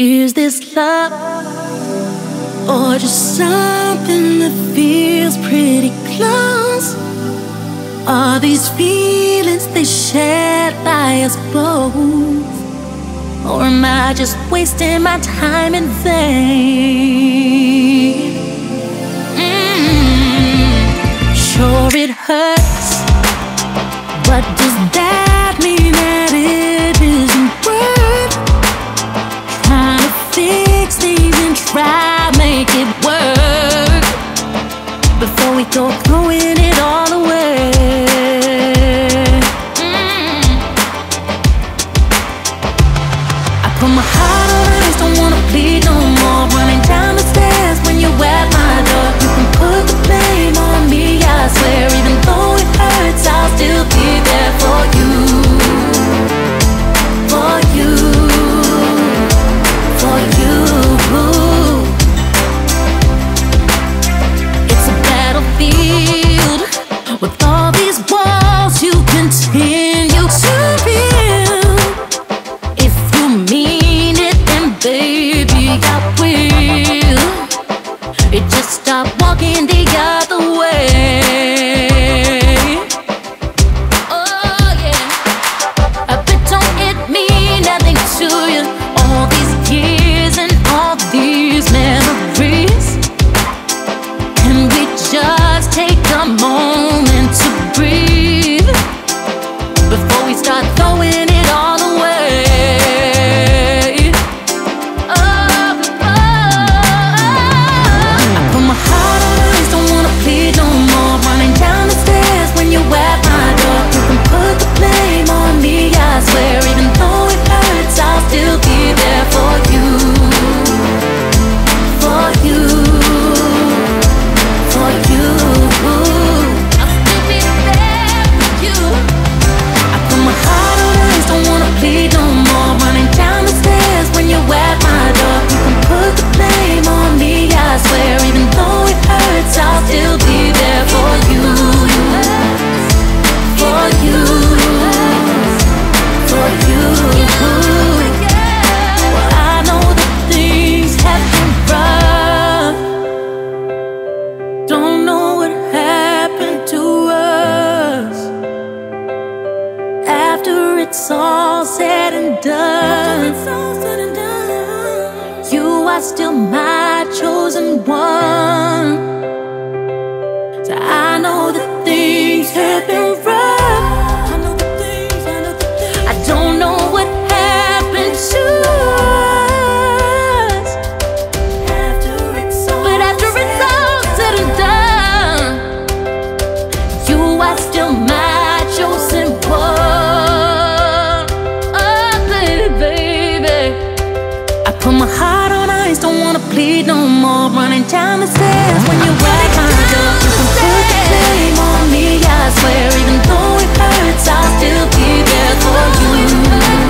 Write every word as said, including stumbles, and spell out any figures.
Is this love or just something that feels pretty close? Are these feelings they shared by us both? Or am I just wasting my time in vain? Mm, sure it hurts, but does that mean that it isn't worth trying to fix things and try to make it work before we go throwing it all away? Mm. I put my heart on ice, don't wanna bleed no more. Running down the stairs when you at my door. You can put the blame on me, I swear. Even though it hurts, I'll still be there for you. For you. For you. It's a battlefield with all these walls you continue to build. If you mean it, then baby, I will. It just stop walking the other way. Oh yeah, I bet don't it mean nothing to you? All these years and all these memories. Can we just take a moment to breathe before we start throwing it all away? Oh, oh, oh. I put my heart on ice, don't wanna plead no more. Running down the stairs when you at my door. You can put the blame on me, I swear. Even though it hurts, I'll still be there for you. For you. For you. I'll still be there for you. I put my heart on ice, don't wanna plead no more. Running down the stairs when you at my door. You can put the blame on me, I swear. Even though it hurts, I'll still be there for you. For you. For you. Well, I know that things have been rough. Don't know what happened to us after it's all said and done. You are still my chosen one. So I know that things have been rough. I don't know what happened to us, but after it's all said and done, you are still my chosen one. Oh, baby, baby. I put my heart on ice, don't wanna plead no more. Running down the stairs when you at my door. You can put the blame on me, I swear. Even though it hurts, I'll still be there for you.